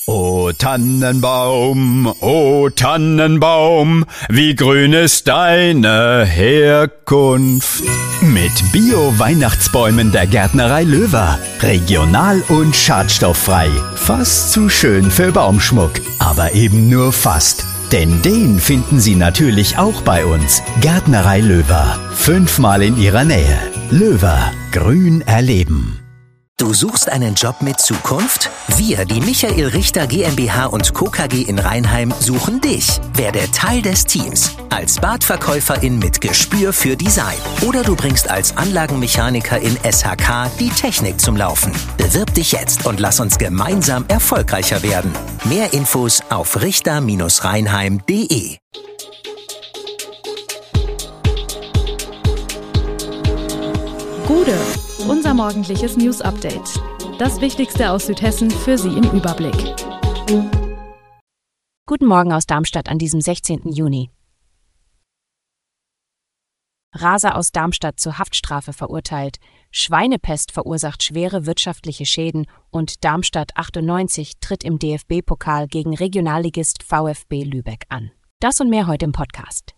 O Tannenbaum, wie grün ist deine Herkunft. Mit Bio-Weihnachtsbäumen der Gärtnerei Löwer. Regional und schadstofffrei. Fast zu schön für Baumschmuck. Aber eben nur fast. Denn den finden Sie natürlich auch bei uns. Gärtnerei Löwer. 5-mal in Ihrer Nähe. Löwer. Grün erleben. Du suchst einen Job mit Zukunft? Wir, die Michael Richter GmbH und Co. KG in Rheinheim, suchen dich. Werde Teil des Teams. Als Badverkäuferin mit Gespür für Design. Oder du bringst als Anlagenmechaniker in SHK die Technik zum Laufen. Bewirb dich jetzt und lass uns gemeinsam erfolgreicher werden. Mehr Infos auf richter-rheinheim.de. Gude, unser morgendliches News-Update. Das Wichtigste aus Südhessen für Sie im Überblick. Guten Morgen aus Darmstadt an diesem 16. Juni. Raser aus Darmstadt zur Haftstrafe verurteilt, Schweinepest verursacht schwere wirtschaftliche Schäden und Darmstadt 98 tritt im DFB-Pokal gegen Regionalligist VfB Lübeck an. Das und mehr heute im Podcast.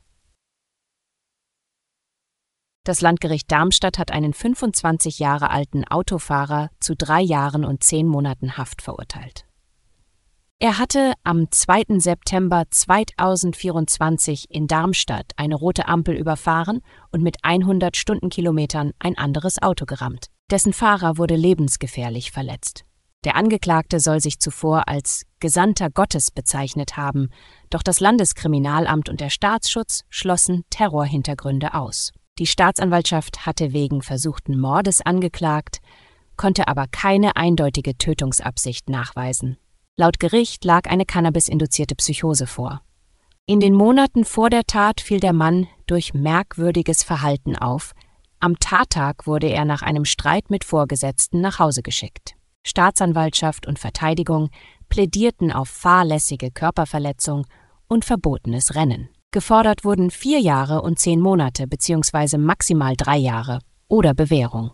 Das Landgericht Darmstadt hat einen 25 Jahre alten Autofahrer zu 3 Jahren und 10 Monaten Haft verurteilt. Er hatte am 2. September 2024 in Darmstadt eine rote Ampel überfahren und mit 100 Stundenkilometern ein anderes Auto gerammt. Dessen Fahrer wurde lebensgefährlich verletzt. Der Angeklagte soll sich zuvor als Gesandter Gottes bezeichnet haben, doch das Landeskriminalamt und der Staatsschutz schlossen Terrorhintergründe aus. Die Staatsanwaltschaft hatte wegen versuchten Mordes angeklagt, konnte aber keine eindeutige Tötungsabsicht nachweisen. Laut Gericht lag eine Cannabis-induzierte Psychose vor. In den Monaten vor der Tat fiel der Mann durch merkwürdiges Verhalten auf. Am Tattag wurde er nach einem Streit mit Vorgesetzten nach Hause geschickt. Staatsanwaltschaft und Verteidigung plädierten auf fahrlässige Körperverletzung und verbotenes Rennen. Gefordert wurden 4 Jahre und 10 Monate bzw. maximal 3 Jahre oder Bewährung.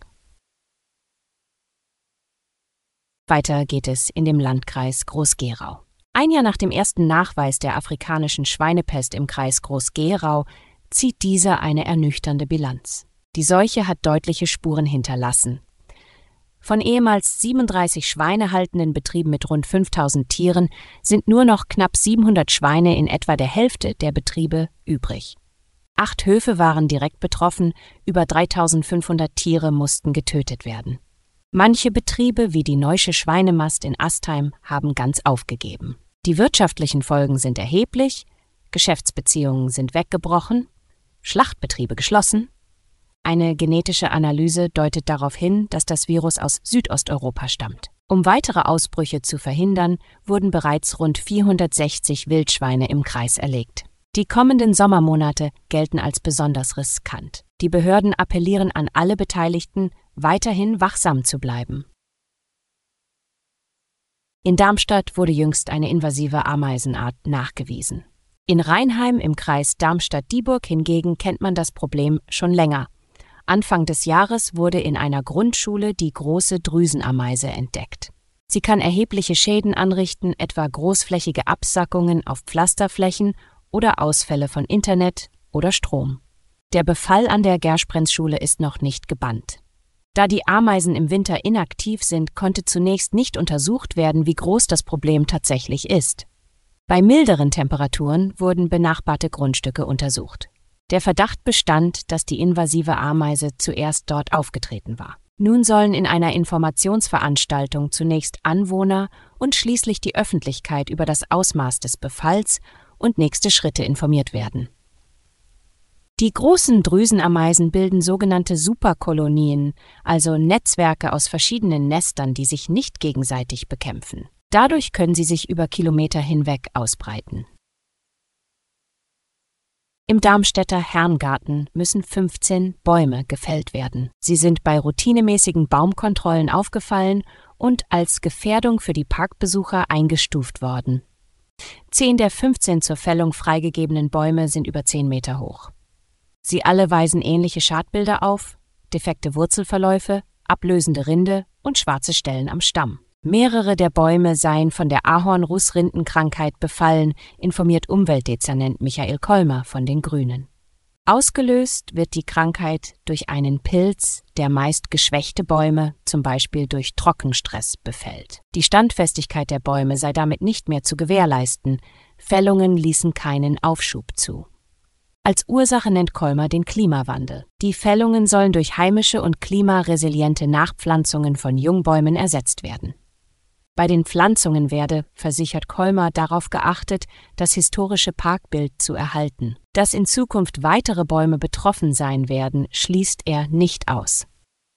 Weiter geht es in dem Landkreis Groß-Gerau. Ein Jahr nach dem ersten Nachweis der afrikanischen Schweinepest im Kreis Groß-Gerau zieht dieser eine ernüchternde Bilanz. Die Seuche hat deutliche Spuren hinterlassen. Von ehemals 37 schweinehaltenden Betrieben mit rund 5000 Tieren sind nur noch knapp 700 Schweine in etwa der Hälfte der Betriebe übrig. 8 Höfe waren direkt betroffen, über 3500 Tiere mussten getötet werden. Manche Betriebe, wie die Neusche Schweinemast in Astheim, haben ganz aufgegeben. Die wirtschaftlichen Folgen sind erheblich, Geschäftsbeziehungen sind weggebrochen, Schlachtbetriebe geschlossen. Eine genetische Analyse deutet darauf hin, dass das Virus aus Südosteuropa stammt. Um weitere Ausbrüche zu verhindern, wurden bereits rund 460 Wildschweine im Kreis erlegt. Die kommenden Sommermonate gelten als besonders riskant. Die Behörden appellieren an alle Beteiligten, weiterhin wachsam zu bleiben. In Darmstadt wurde jüngst eine invasive Ameisenart nachgewiesen. In Rheinheim im Kreis Darmstadt-Dieburg hingegen kennt man das Problem schon länger. Anfang des Jahres wurde in einer Grundschule die große Drüsenameise entdeckt. Sie kann erhebliche Schäden anrichten, etwa großflächige Absackungen auf Pflasterflächen oder Ausfälle von Internet oder Strom. Der Befall an der Gersprenzschule ist noch nicht gebannt. Da die Ameisen im Winter inaktiv sind, konnte zunächst nicht untersucht werden, wie groß das Problem tatsächlich ist. Bei milderen Temperaturen wurden benachbarte Grundstücke untersucht. Der Verdacht bestand, dass die invasive Ameise zuerst dort aufgetreten war. Nun sollen in einer Informationsveranstaltung zunächst Anwohner und schließlich die Öffentlichkeit über das Ausmaß des Befalls und nächste Schritte informiert werden. Die großen Drüsenameisen bilden sogenannte Superkolonien, also Netzwerke aus verschiedenen Nestern, die sich nicht gegenseitig bekämpfen. Dadurch können sie sich über Kilometer hinweg ausbreiten. Im Darmstädter Herrngarten müssen 15 Bäume gefällt werden. Sie sind bei routinemäßigen Baumkontrollen aufgefallen und als Gefährdung für die Parkbesucher eingestuft worden. 10 der 15 zur Fällung freigegebenen Bäume sind über 10 Meter hoch. Sie alle weisen ähnliche Schadbilder auf, defekte Wurzelverläufe, ablösende Rinde und schwarze Stellen am Stamm. Mehrere der Bäume seien von der Ahorn-Russrindenkrankheit befallen, informiert Umweltdezernent Michael Kolmer von den Grünen. Ausgelöst wird die Krankheit durch einen Pilz, der meist geschwächte Bäume, zum Beispiel durch Trockenstress, befällt. Die Standfestigkeit der Bäume sei damit nicht mehr zu gewährleisten. Fällungen ließen keinen Aufschub zu. Als Ursache nennt Kolmer den Klimawandel. Die Fällungen sollen durch heimische und klimaresiliente Nachpflanzungen von Jungbäumen ersetzt werden. Bei den Pflanzungen werde, versichert Kolmer, darauf geachtet, das historische Parkbild zu erhalten. Dass in Zukunft weitere Bäume betroffen sein werden, schließt er nicht aus.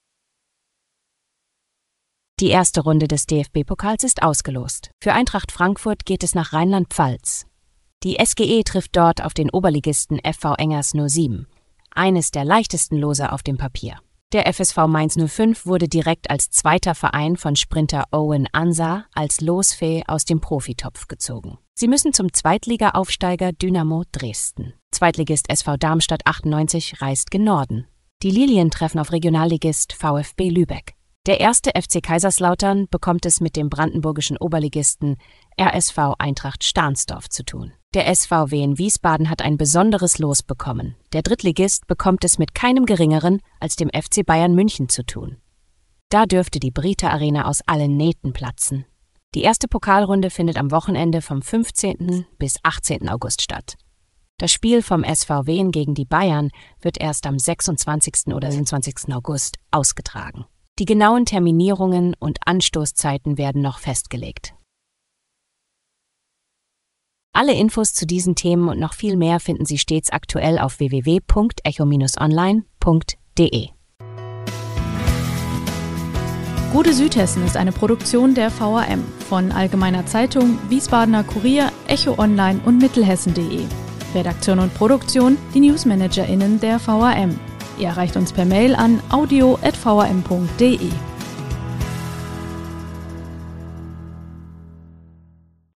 Die erste Runde des DFB-Pokals ist ausgelost. Für Eintracht Frankfurt geht es nach Rheinland-Pfalz. Die SGE trifft dort auf den Oberligisten FV Engers 07, eines der leichtesten Lose auf dem Papier. Der FSV Mainz 05 wurde direkt als zweiter Verein von Sprinter Owen Ansah als Losfee aus dem Profitopf gezogen. Sie müssen zum Zweitliga-Aufsteiger Dynamo Dresden. Zweitligist SV Darmstadt 98 reist gen Norden. Die Lilien treffen auf Regionalligist VfB Lübeck. Der erste FC Kaiserslautern bekommt es mit dem brandenburgischen Oberligisten RSV Eintracht Stahnsdorf zu tun. Der SVW in Wiesbaden hat ein besonderes Los bekommen. Der Drittligist bekommt es mit keinem Geringeren als dem FC Bayern München zu tun. Da dürfte die Brita Arena aus allen Nähten platzen. Die erste Pokalrunde findet am Wochenende vom 15. bis 18. August statt. Das Spiel vom SVW gegen die Bayern wird erst am 26. oder 27. August ausgetragen. Die genauen Terminierungen und Anstoßzeiten werden noch festgelegt. Alle Infos zu diesen Themen und noch viel mehr finden Sie stets aktuell auf www.echo-online.de. Gute Südhessen ist eine Produktion der VRM von Allgemeiner Zeitung, Wiesbadener Kurier, Echo Online und Mittelhessen.de. Redaktion und Produktion, die NewsmanagerInnen der VRM. Ihr erreicht uns per Mail an audio@vrm.de.